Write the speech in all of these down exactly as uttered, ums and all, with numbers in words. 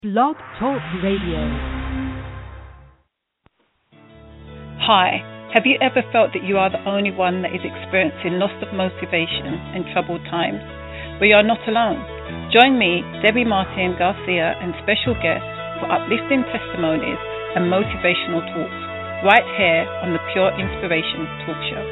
Blog Talk Radio. Hi, have you ever felt that you are the only one that is experiencing loss of motivation in troubled times? We are not alone. Join me, Debbie Martin Garcia, and special guests for uplifting testimonies and motivational talks right here on the Pure Inspiration Talk Show.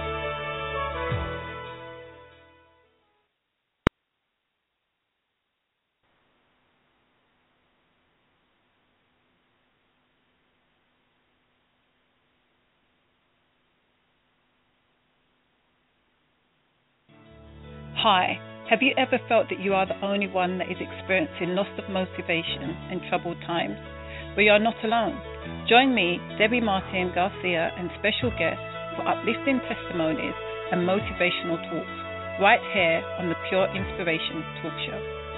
Hi, have you ever felt that you are the only one that is experiencing loss of motivation in troubled times? We are not alone. Join me, Debbie Martin Garcia, and special guests for uplifting testimonies and motivational talks right here on the Pure Inspiration Talk Show.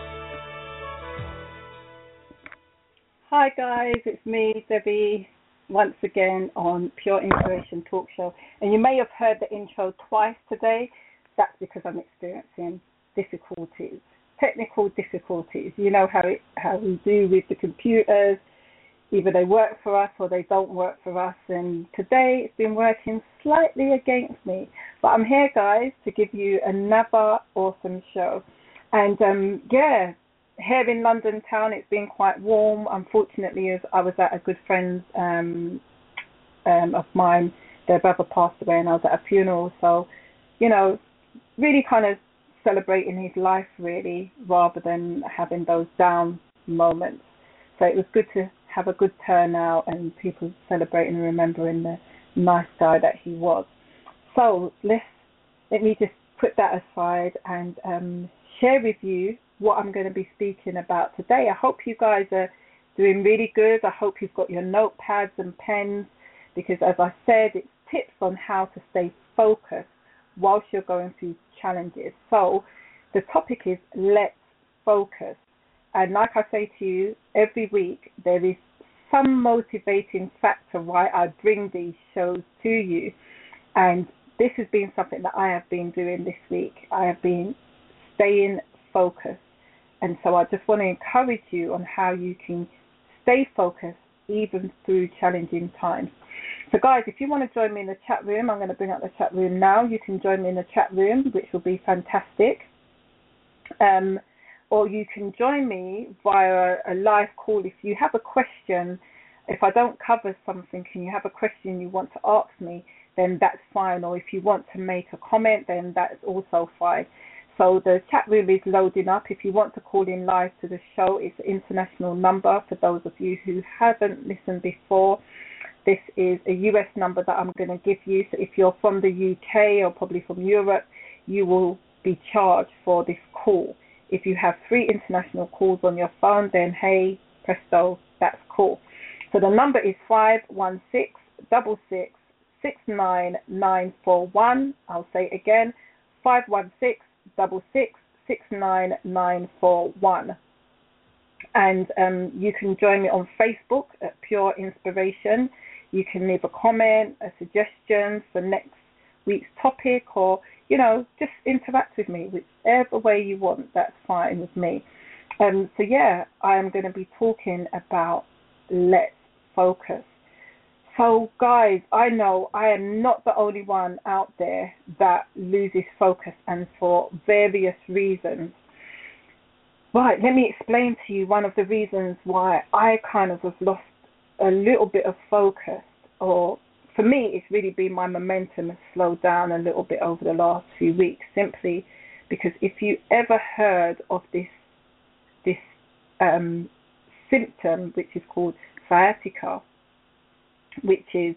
Hi guys, it's me, Debbie, once again on Pure Inspiration Talk Show. And you may have heard the intro twice today. That's because I'm experiencing difficulties, technical difficulties. You know how it, how we do with the computers. Either they work for us or they don't work for us. And today it's been working slightly against me. But I'm here, guys, to give you another awesome show. And um, yeah, here in London town, it's been quite warm. Unfortunately, as I was at a good friend um, um, of mine, their brother passed away, and I was at a funeral. So, you know, really kind of celebrating his life, really, rather than having those down moments. So it was good to have a good turnout and people celebrating and remembering the nice guy that he was. So let's let me just put that aside and um, share with you what I'm going to be speaking about today. I hope you guys are doing really good. I hope you've got your notepads and pens, because as I said, it's tips on how to stay focused whilst you're going through challenges. So the topic is let's focus. And like I say to you, every week there is some motivating factor why I bring these shows to you. And this has been something that I have been doing this week. I have been staying focused. And so I just want to encourage you on how you can stay focused even through challenging times. So guys, if you want to join me in the chat room, I'm going to bring up the chat room now. You can join me in the chat room, which will be fantastic. Um, or you can join me via a live call if you have a question. If I don't cover something and you have a question you want to ask me, then that's fine. Or if you want to make a comment, then that's also fine. So the chat room is loading up. If you want to call in live to the show, it's an international number for those of you who haven't listened before. This is a U S number that I'm going to give you. So if you're from the U K or probably from Europe, you will be charged for this call. If you have three international calls on your phone, then hey, presto, that's cool. So the number is five one six, six six, six nine nine four one. I'll say it again, five one six, six six, six nine nine four one. And um, you can join me on Facebook at Pure Inspiration. You can leave a comment, a suggestion for next week's topic, or, you know, just interact with me, whichever way you want, that's fine with me. Um, so, yeah, I am going to be talking about let's focus. So, guys, I know I am not the only one out there that loses focus, and for various reasons. Right, let me explain to you one of the reasons why I kind of have lost a little bit of focus, or for me it's really been my momentum has slowed down a little bit over the last few weeks, simply because if you ever heard of this this um, symptom, which is called sciatica, which is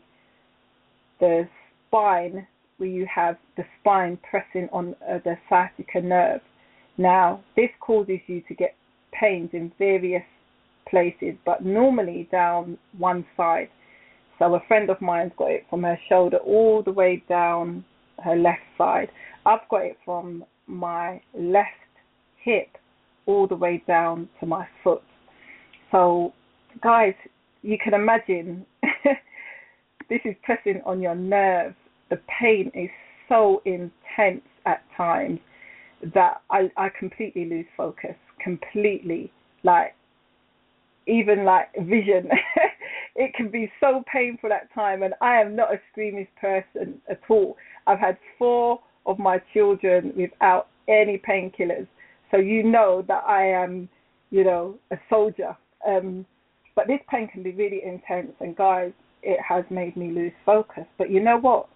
the spine, where you have the spine pressing on uh, the sciatica nerve. Now, this causes you to get pains in various places, but normally down one side. So a friend of mine's got it from her shoulder all the way down her left side. I've got it from my left hip all the way down to my foot. So, guys, you can imagine this is pressing on your nerves. The pain is so intense at times that I, I completely lose focus, completely. Like, even like vision. It can be so painful at time, and I am not a squeamish person at all. I've had four of my children without any painkillers, so you know that I am, you know, a soldier. Um, but this pain can be really intense, and guys, it has made me lose focus. But you know what?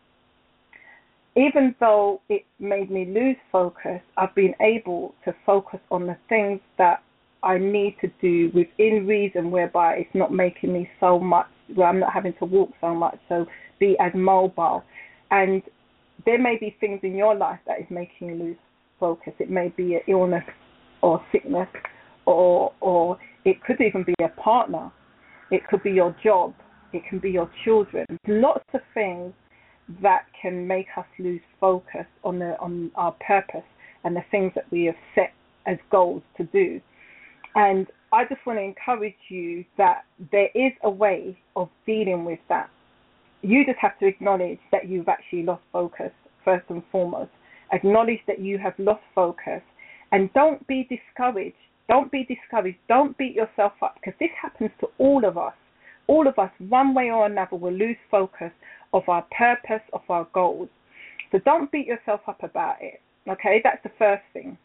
Even though it made me lose focus, I've been able to focus on the things that I need to do within reason, whereby it's not making me so much, where I'm not having to walk so much, so be as mobile. And there may be things in your life that is making you lose focus. It may be an illness or sickness, or or it could even be a partner. It could be your job. It can be your children. Lots of things that can make us lose focus on the on our purpose and the things that we have set as goals to do. And I just want to encourage you that there is a way of dealing with that. You just have to acknowledge that you've actually lost focus, first and foremost. Acknowledge that you have lost focus, and don't be discouraged. Don't be discouraged. Don't beat yourself up, because this happens to all of us. All of us, one way or another, will lose focus of our purpose, of our goals. So don't beat yourself up about it. Okay, that's the first thing.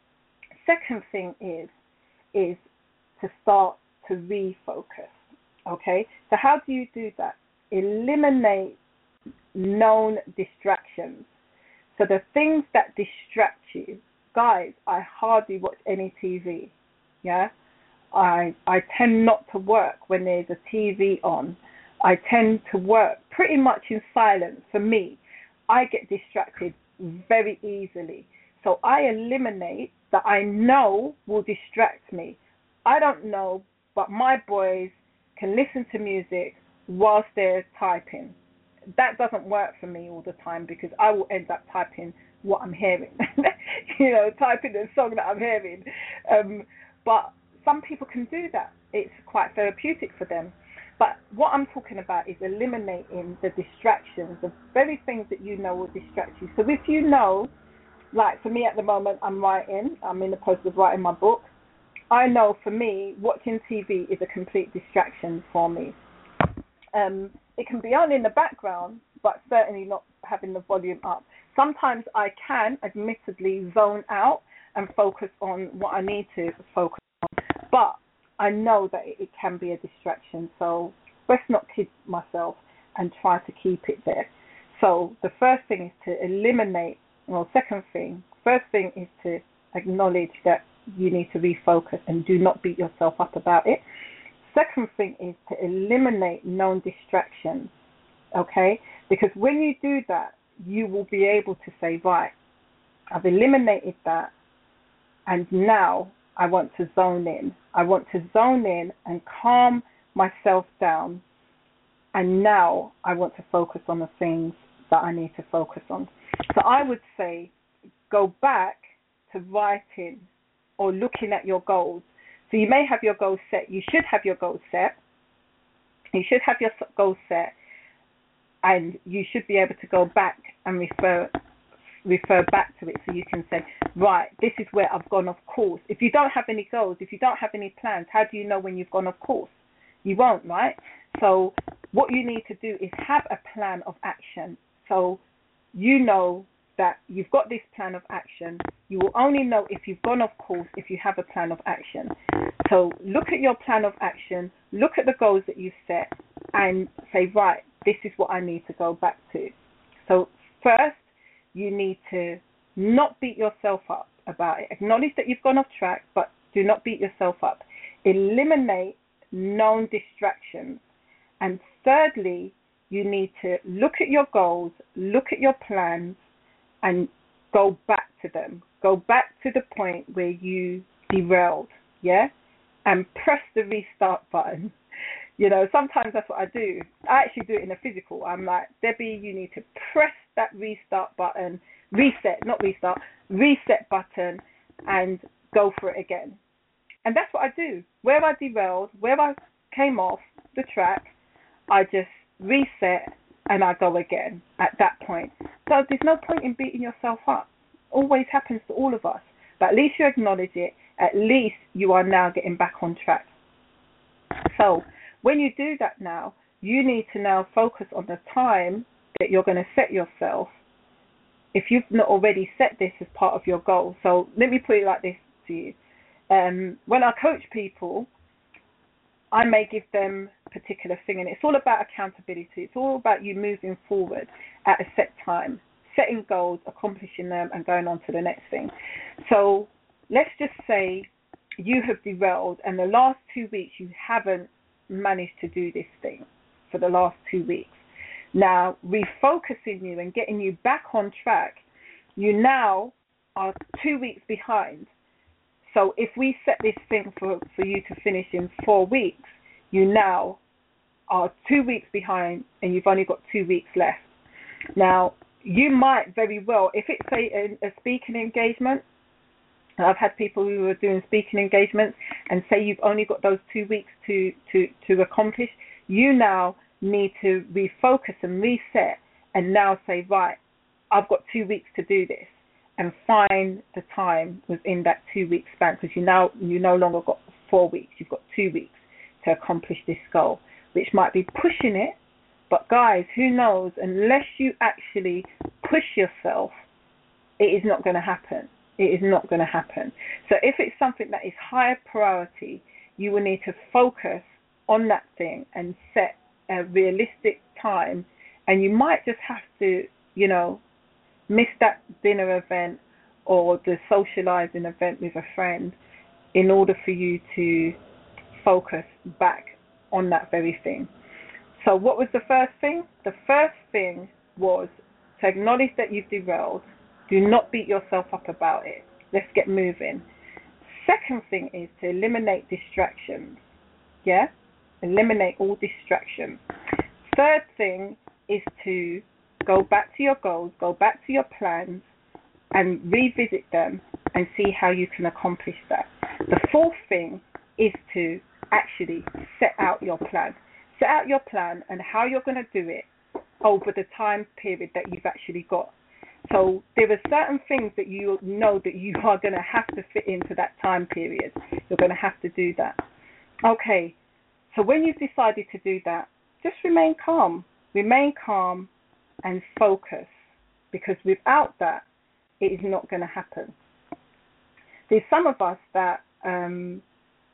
Second thing is, is to start to refocus. Okay, so how do you do that? Eliminate known distractions. So the things that distract you, guys, I hardly watch any T V. Yeah, I I tend not to work when there's a T V on. I tend to work pretty much in silence. For me, I get distracted very easily. So I eliminate that I know will distract me. I don't know, but my boys can listen to music whilst they're typing. That doesn't work for me all the time, because I will end up typing what I'm hearing. you know, typing the song that I'm hearing. Um, but some people can do that. It's quite therapeutic for them. But what I'm talking about is eliminating the distractions, the very things that you know will distract you. So if you know, like for me at the moment, I'm writing, I'm in the process of writing my book. I know for me, watching T V is a complete distraction for me. Um, it can be on in the background, but certainly not having the volume up. Sometimes I can, admittedly, zone out and focus on what I need to focus on. But I know that it can be a distraction, so let's not kid myself and try to keep it there. So the first thing is to eliminate, well, second thing, first thing is to acknowledge that you need to refocus and do not beat yourself up about it. Second thing is to eliminate known distractions, okay? Because when you do that, you will be able to say, right, I've eliminated that, and now I want to zone in. I want to zone in and calm myself down, and now I want to focus on the things that I need to focus on. So I would say go back to writing or looking at your goals. So you may have your goals set. You should have your goals set. You should have your goals set, and you should be able to go back and refer refer back to it, so you can say, right, this is where I've gone off course. If you don't have any goals, if you don't have any plans, how do you know when you've gone off course? You won't, right? So what you need to do is have a plan of action. So you know that you've got this plan of action. You will only know if you've gone off course if you have a plan of action. So look at your plan of action, look at the goals that you've set, and say, right, this is what I need to go back to. So first, you need to not beat yourself up about it. Acknowledge that you've gone off track, but do not beat yourself up. Eliminate known distractions. And thirdly, you need to look at your goals, look at your plans, and go back to them. Go back to the point where you derailed, yeah? And press the restart button. You know, sometimes that's what I do. I actually do it in a physical. I'm like, Debbie, you need to press that restart button, reset, not restart, reset button, and go for it again. And that's what I do. Where I derailed, where I came off the track, I just reset and I go again at that point. So there's no point in beating yourself up. Always happens to all of us. But at least you acknowledge it. At least you are now getting back on track. So when you do that now, you need to now focus on the time that you're going to set yourself if you've not already set this as part of your goal. So let me put it like this to you. Um, when I coach people, I may give them a particular thing, and it's all about accountability. It's all about you moving forward at a set time, setting goals, accomplishing them, and going on to the next thing. So let's just say you have derailed, and the last two weeks you haven't managed to do this thing for the last two weeks. Now, refocusing you and getting you back on track, you now are two weeks behind. So if we set this thing for, for you to finish in four weeks, you now are two weeks behind and you've only got two weeks left. Now, you might very well, if it's a, a, a speaking engagement, I've had people who are doing speaking engagements and say you've only got those two weeks to, to, to accomplish, you now need to refocus and reset and now say, right, I've got two weeks to do this, and find the time within that two-week span, because you now you no longer got four weeks, you've got two weeks to accomplish this goal, which might be pushing it, but guys, who knows, unless you actually push yourself, it is not going to happen. It is not going to happen. So if it's something that is higher priority, you will need to focus on that thing and set a realistic time, and you might just have to, you know, miss that dinner event or the socializing event with a friend in order for you to focus back on that very thing. So what was the first thing? The first thing was to acknowledge that you've derailed. Do not beat yourself up about it. Let's get moving. Second thing is to eliminate distractions. Yeah? Eliminate all distractions. Third thing is to go back to your goals, go back to your plans, and revisit them and see how you can accomplish that. The fourth thing is to actually set out your plan. Set out your plan and how you're going to do it over the time period that you've actually got. So there are certain things that you know that you are going to have to fit into that time period. You're going to have to do that. Okay, so when you've decided to do that, just remain calm. Remain calm and focus, because without that, it is not going to happen. There's some of us that um,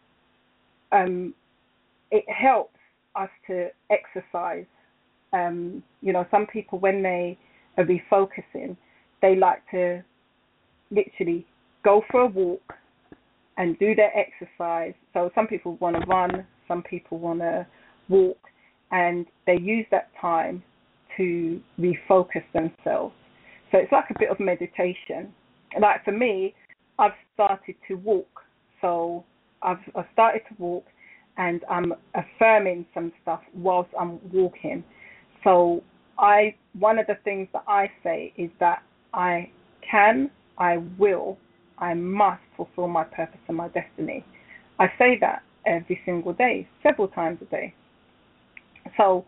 um, it helps us to exercise. Um, you know, some people, when they are refocusing, they like to literally go for a walk and do their exercise. So some people want to run, some people want to walk, and they use that time to refocus themselves. So it's like a bit of meditation. Like for me, I've started to walk. So I've, I've started to walk, and I'm affirming some stuff whilst I'm walking. So I, one of the things that I say is that I can, I will, I must fulfill my purpose and my destiny. I say that every single day, several times a day. So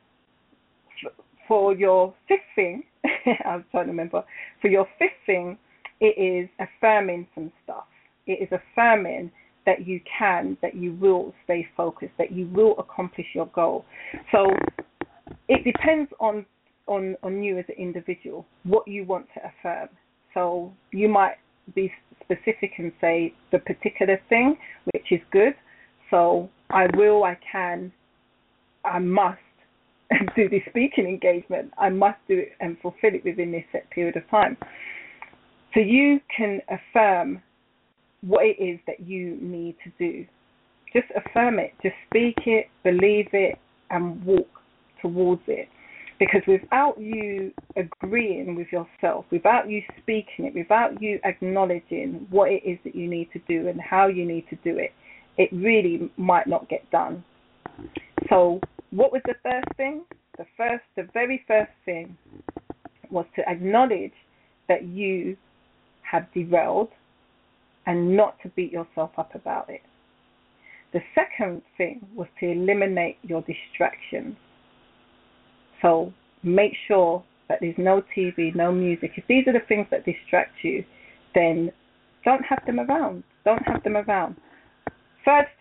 for your fifth thing, I was trying to remember, for your fifth thing, it is affirming some stuff. It is affirming that you can, that you will stay focused, that you will accomplish your goal. So it depends on, on, on you as an individual, what you want to affirm. So you might be specific and say the particular thing, which is good. So I will, I can, I must do this speaking engagement. I must do it and fulfill it within this set period of time. So you can affirm what it is that you need to do. Just affirm it. Just speak it, believe it, and walk towards it. Because without you agreeing with yourself, without you speaking it, without you acknowledging what it is that you need to do and how you need to do it, it really might not get done. So what was the first thing? The first, the very first thing was to acknowledge that you have derailed and not to beat yourself up about it. The second thing was to eliminate your distractions. So make sure that there's no T V, no music. If these are the things that distract you, then don't have them around. Don't have them around. Third thing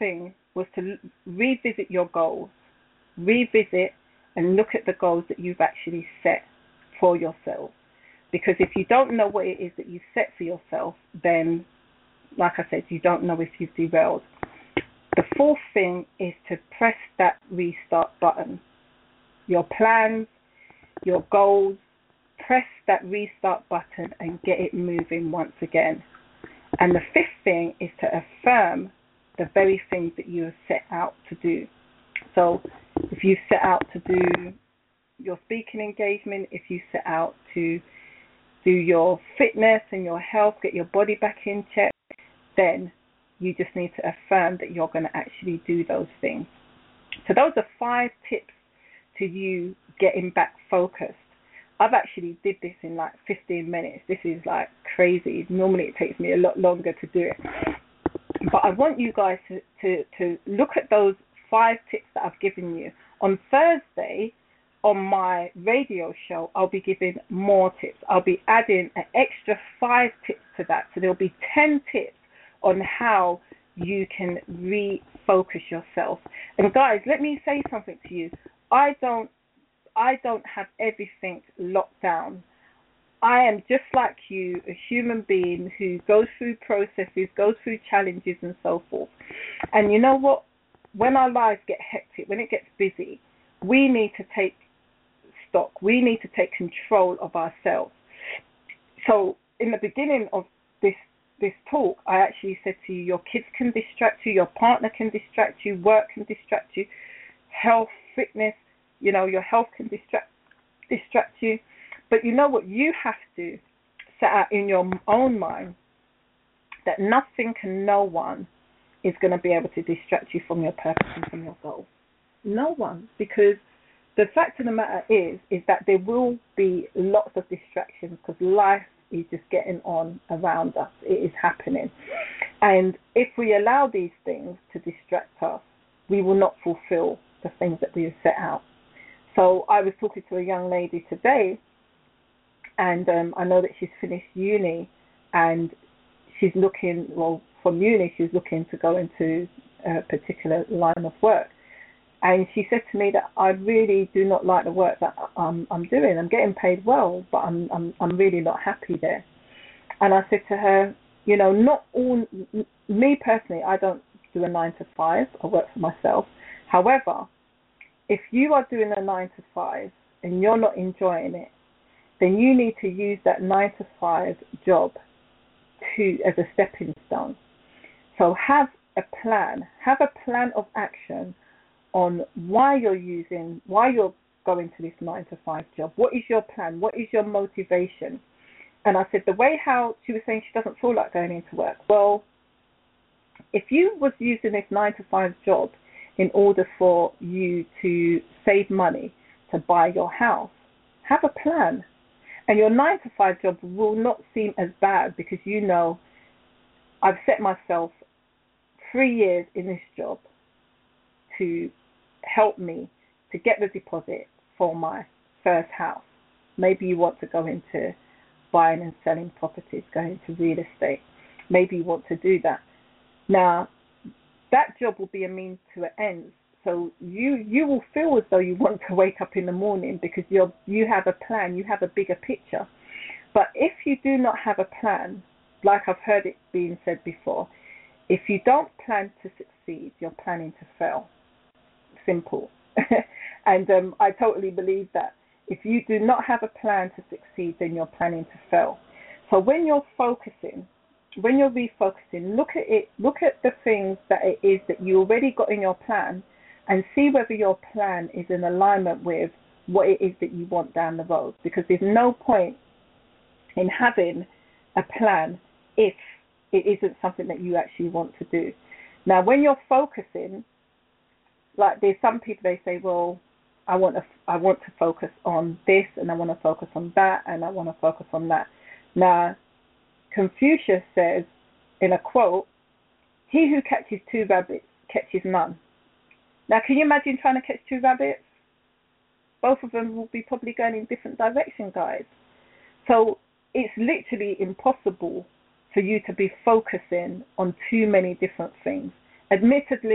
was to revisit your goals, revisit and look at the goals that you've actually set for yourself. Because if you don't know what it is that you've set for yourself, then, like I said, you don't know if you've derailed. The fourth thing is to press that restart button. Your plans, your goals, press that restart button and get it moving once again. And the fifth thing is to affirm the very things that you have set out to do. So if you set out to do your speaking engagement, if you set out to do your fitness and your health, get your body back in check, then you just need to affirm that you're going to actually do those things. So those are five tips to you getting back focused. I've actually did this in like fifteen minutes. This is like crazy. Normally it takes me a lot longer to do it. But I want you guys to, to, to look at those five tips that I've given you. On Thursday, on my radio show, I'll be giving more tips. I'll be adding an extra five tips to that. So there'll be ten tips on how you can refocus yourself. And guys, let me say something to you. I don't I don't have everything locked down. I am just like you, a human being who goes through processes, goes through challenges and so forth. And you know what? When our lives get hectic, when it gets busy, we need to take stock. We need to take control of ourselves. So in the beginning of this this talk, I actually said to you, your kids can distract you, your partner can distract you, work can distract you, health, fitness, you know, your health can distract distract you. But you know what? You have to set out in your own mind that nothing and no one is going to be able to distract you from your purpose and from your goal. No one. Because the fact of the matter is, is that there will be lots of distractions because life is just getting on around us. It is happening. And if we allow these things to distract us, we will not fulfill the things that we have set out. So I was talking to a young lady today, and um, I know that she's finished uni, and she's looking, well, from uni, she's looking to go into a particular line of work. And she said to me that I really do not like the work that um, I'm doing. I'm getting paid well, but I'm, I'm I'm really not happy there. And I said to her, you know, not all, me personally, I don't do a nine to five. I work for myself. However, if you are doing a nine to five and you're not enjoying it, then you need to use that nine to five job to as a stepping stone. So have a plan, have a plan of action on why you're using, why you're going to this nine to five job. What is your plan? What is your motivation? And I said the way how she was saying she doesn't feel like going into work. Well, if you was using this nine to five job in order for you to save money to buy your house, have a plan. And your nine to five job will not seem as bad because you know I've set myself three years in this job to help me to get the deposit for my first house. Maybe you want to go into buying and selling properties, going into real estate. Maybe you want to do that. Now, that job will be a means to an end. So you you will feel as though you want to wake up in the morning because you're you have a plan, you have a bigger picture. But if you do not have a plan, like I've heard it being said before, if you don't plan to succeed, you're planning to fail. Simple. And um, I totally believe that. If you do not have a plan to succeed, then you're planning to fail. So when you're focusing, when you're refocusing, look at it, look at the things that it is that you already got in your plan and see whether your plan is in alignment with what it is that you want down the road. Because there's no point in having a plan if it isn't something that you actually want to do. Now, when you're focusing, like there's some people, they say, well, I want to, I want to focus on this and I want to focus on that and I want to focus on that. Now, Confucius says in a quote, he who catches two rabbits catches none. Now, can you imagine trying to catch two rabbits? Both of them will be probably going in different directions, guys. So it's literally impossible for you to be focusing on too many different things. Admittedly,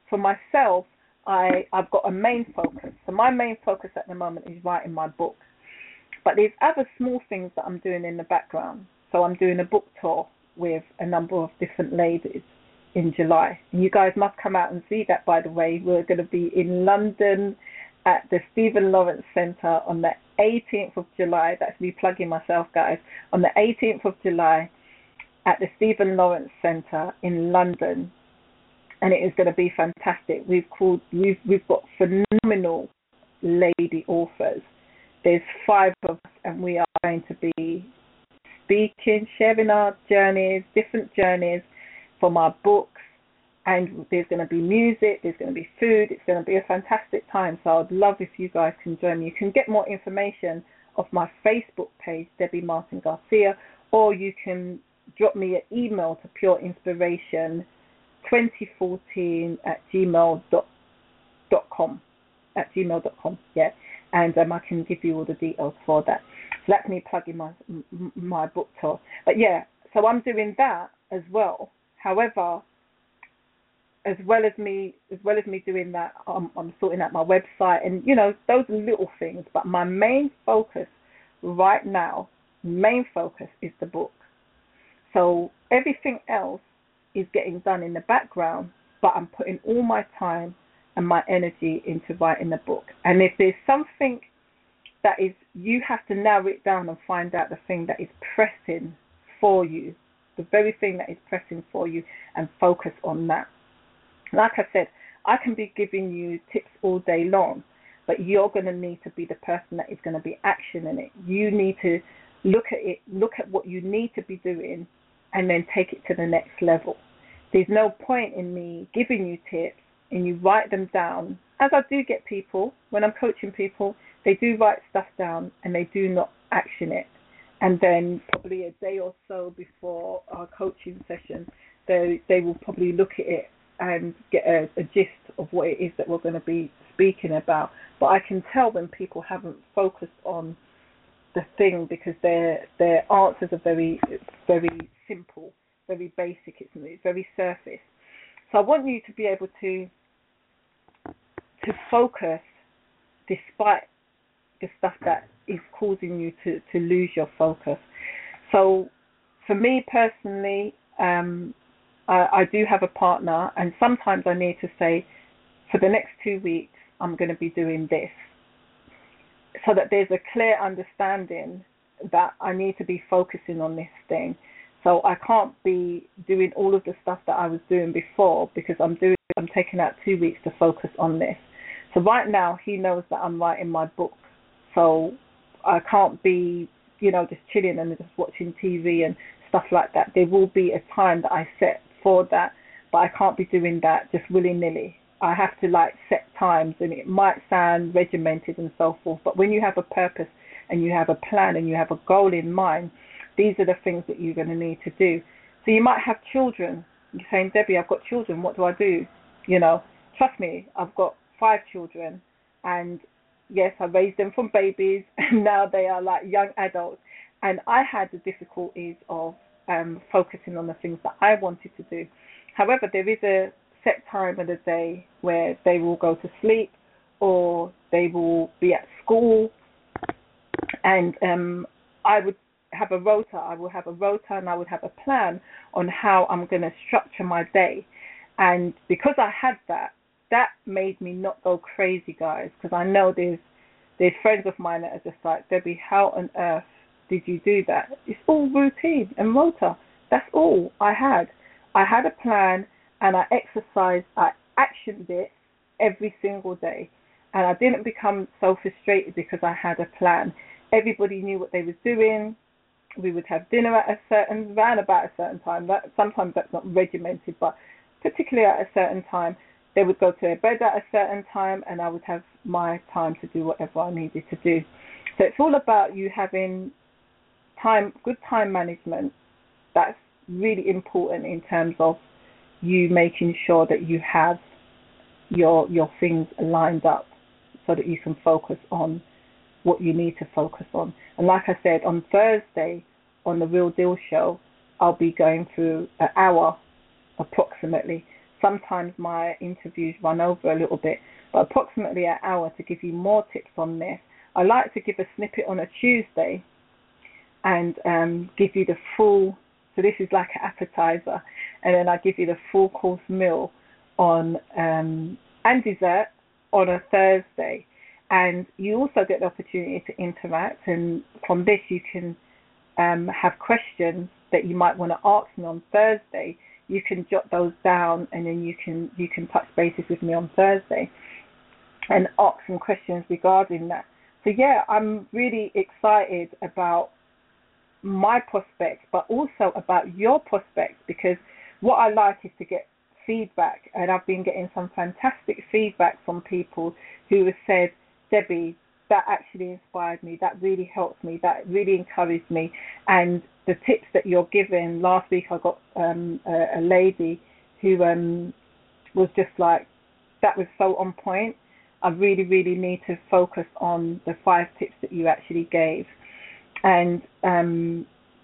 for myself, I, I've got a main focus. So my main focus at the moment is writing my book. But there's other small things that I'm doing in the background. So I'm doing a book tour with a number of different ladies in July. And you guys must come out and see that, by the way. We're going to be in London at the Stephen Lawrence Centre on the eighteenth of July. That's me plugging myself, guys. On the eighteenth of July at the Stephen Lawrence Centre in London. And it is going to be fantastic. We've called, we've we've got phenomenal lady authors. There's five of us, and we are going to be speaking, sharing our journeys, different journeys from our books. And there's going to be music, there's going to be food. It's going to be a fantastic time. So I'd love if you guys can join me. You can get more information off my Facebook page, Debbie Martin Garcia, or you can drop me an email to Pure Inspiration twenty fourteen at gmail dot com at gmail dot com, yeah, and um, I can give you all the details for that. So that's me plugging my my book tour. But yeah, so I'm doing that as well. However, as well as me as well as me doing that, I'm, I'm sorting out my website and, you know, those little things. But my main focus right now, main focus is the book. So everything else is getting done in the background, but I'm putting all my time and my energy into writing the book. And if there's something that is, you have to narrow it down and find out the thing that is pressing for you, the very thing that is pressing for you, and focus on that. Like I said, I can be giving you tips all day long, but you're going to need to be the person that is going to be actioning it. You need to look at it, look at what you need to be doing, and then take it to the next level. There's no point in me giving you tips and you write them down. As I do get people, when I'm coaching people, they do write stuff down and they do not action it. And then probably a day or so before our coaching session, they they will probably look at it and get a, a gist of what it is that we're going to be speaking about. But I can tell when people haven't focused on the thing because their their answers are very, very simple, very basic, it's, it's very surface. So I want you to be able to to focus despite the stuff that is causing you to, to lose your focus. So for me personally, um, I, I do have a partner, and sometimes I need to say, for the next two weeks, I'm going to be doing this, so that there's a clear understanding that I need to be focusing on this thing. So I can't be doing all of the stuff that I was doing before because I'm doing, I'm taking out two weeks to focus on this. So right now, he knows that I'm writing my book. So I can't be, you know, just chilling and just watching T V and stuff like that. There will be a time that I set for that, but I can't be doing that just willy-nilly. I have to like set times, and it might sound regimented and so forth, but when you have a purpose and you have a plan and you have a goal in mind, these are the things that you're going to need to do. So you might have children. You're saying, Debbie, I've got children. What do I do? You know, trust me, I've got five children, and yes, I raised them from babies, and now they are like young adults. And I had the difficulties of um, focusing on the things that I wanted to do. However, there is a set time of the day where they will go to sleep or they will be at school, and um, I would have a rota. I will have a rota and I would have a plan on how I'm going to structure my day. And because I had that, that made me not go crazy, guys, because I know there's there's friends of mine that are just like, Debbie, how on earth did you do that? It's all routine and rota. That's all I had. I had a plan and I exercised, I actioned it every single day. And I didn't become so frustrated because I had a plan. Everybody knew what they was doing. We would have dinner at a certain, around about a certain time. That, sometimes that's not regimented, but particularly at a certain time. They would go to their bed at a certain time, and I would have my time to do whatever I needed to do. So it's all about you having time, good time management. That's really important in terms of you making sure that you have your your things lined up so that you can focus on what you need to focus on. And like I said, on Thursday on the Real Deal show, I'll be going through an hour approximately. Sometimes my interviews run over a little bit, but approximately an hour to give you more tips on this. I like to give a snippet on a Tuesday and um, give you the full, so this is like an appetizer, and then I give you the full course meal on um, and dessert on a Thursday. And you also get the opportunity to interact, and from this you can um, have questions that you might want to ask me on Thursday. You can jot those down, and then you can you can touch bases with me on Thursday and ask some questions regarding that. So yeah, I'm really excited about my prospects, but also about your prospects, because what I like is to get feedback, and I've been getting some fantastic feedback from people who have said, Debbie, that actually inspired me, that really helped me, that really encouraged me, and the tips that you're giving. Last week I got um, a, a lady who um, was just like, that was so on point. I really, really need to focus on the five tips that you actually gave. And um,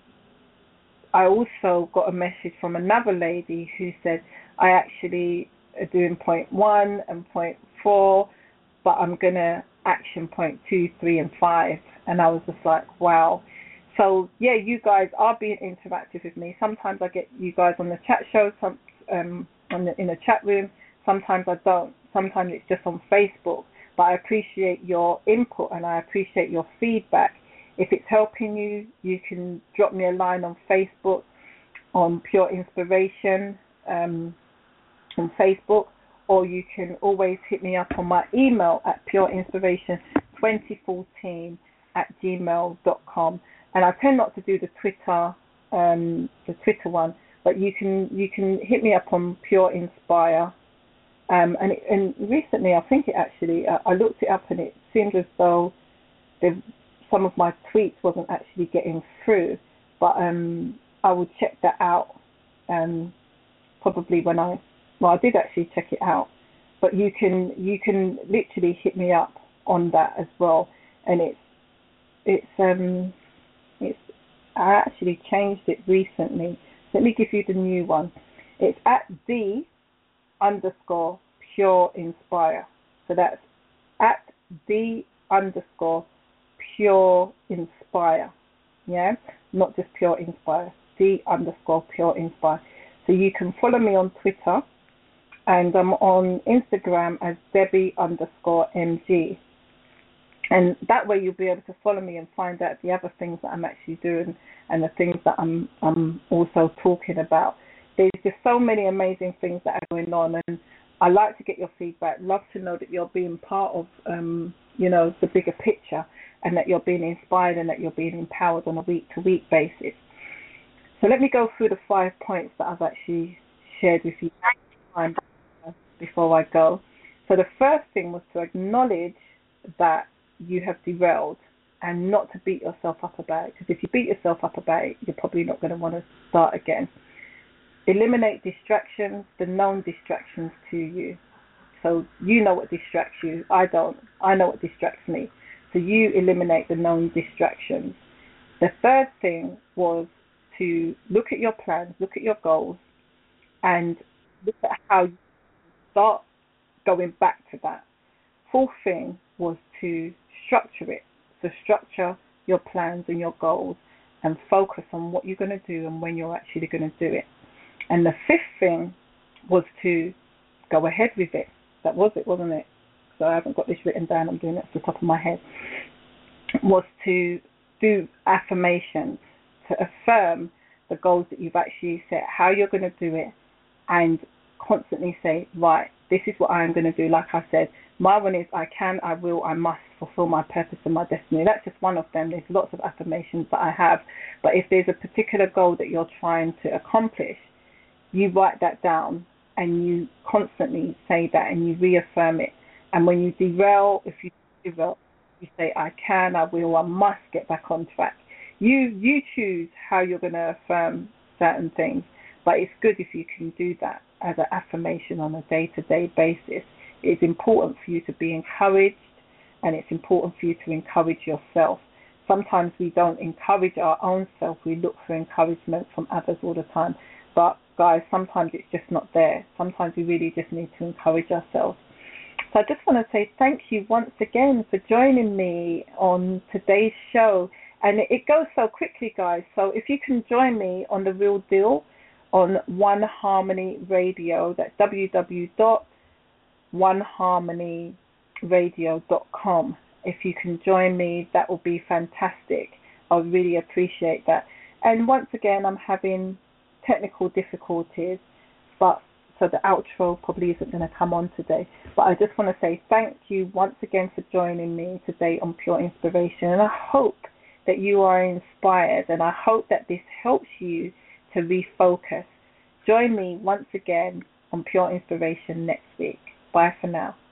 I also got a message from another lady who said, I actually are doing point one and point four, but I'm going to action point two, three, and five. And I was just like, wow. So, yeah, you guys are being interactive with me. Sometimes I get you guys on the chat show, some, um, on the, in the chat room. Sometimes I don't. Sometimes it's just on Facebook. But I appreciate your input and I appreciate your feedback. If it's helping you, you can drop me a line on Facebook, on Pure Inspiration um, on Facebook, or you can always hit me up on my email at pure inspiration twenty fourteen at gmail dot com. And I tend not to do the Twitter, um, the Twitter one, but you can you can hit me up on Pure Inspire. Um, and, it, and recently, I think it actually, uh, I looked it up and it seemed as though some of my tweets wasn't actually getting through. But um, I will check that out um, probably when I, well, I did actually check it out. But you can you can literally hit me up on that as well. And it's it's um it's I actually changed it recently. Let me give you the new one. It's at D underscore pure inspire. So that's at D underscore pure inspire. Yeah, not just pure inspire. D underscore pure inspire. So you can follow me on Twitter, and I'm on Instagram as Debbie underscore M G. And that way you'll be able to follow me and find out the other things that I'm actually doing and the things that I'm I'm also talking about. There's just so many amazing things that are going on, and I like to get your feedback. Love to know that you're being part of, um, you know, the bigger picture, and that you're being inspired and that you're being empowered on a week-to-week basis. So let me go through the five points that I've actually shared with you before I go. So the first thing was to acknowledge that you have derailed and not to beat yourself up about it, because if you beat yourself up about it, you're probably not going to want to start again. Eliminate distractions, the known distractions to you. So you know what distracts you. I don't. I know what distracts me. So you eliminate the known distractions. The third thing was to look at your plans, look at your goals, and look at how you start going back to that. Fourth thing was to structure it. So structure your plans and your goals and focus on what you're going to do and when you're actually going to do it. And the fifth thing was to go ahead with it. That was it, wasn't it? So I haven't got this written down. I'm doing it off the top of my head. Was to do affirmations, to affirm the goals that you've actually set, how you're going to do it, and constantly say, right, this is what I'm going to do. Like I said, my one is I can, I will, I must fulfill my purpose and my destiny. That's just one of them. There's lots of affirmations that I have. But if there's a particular goal that you're trying to accomplish, you write that down and you constantly say that and you reaffirm it. And when you derail, if you derail, you say, I can, I will, I must get back on track. You you choose how you're going to affirm certain things, but it's good if you can do that as an affirmation on a day-to-day basis. It's important for you to be encouraged, and it's important for you to encourage yourself. Sometimes we don't encourage our own self. We look for encouragement from others all the time. But guys, sometimes it's just not there. Sometimes we really just need to encourage ourselves. So I just want to say thank you once again for joining me on today's show. And it goes so quickly, guys. So if you can join me on The Real Deal on One Harmony Radio, that's w w w dot one harmony radio dot com. If you can join me, that will be fantastic. I would really appreciate that. And once again, I'm having technical difficulties, but so the outro probably isn't going to come on today. But I just want to say thank you once again for joining me today on Pure Inspiration. And I hope that you are inspired, and I hope that this helps you to refocus. Join me once again on Pure Inspiration next week. Bye for now.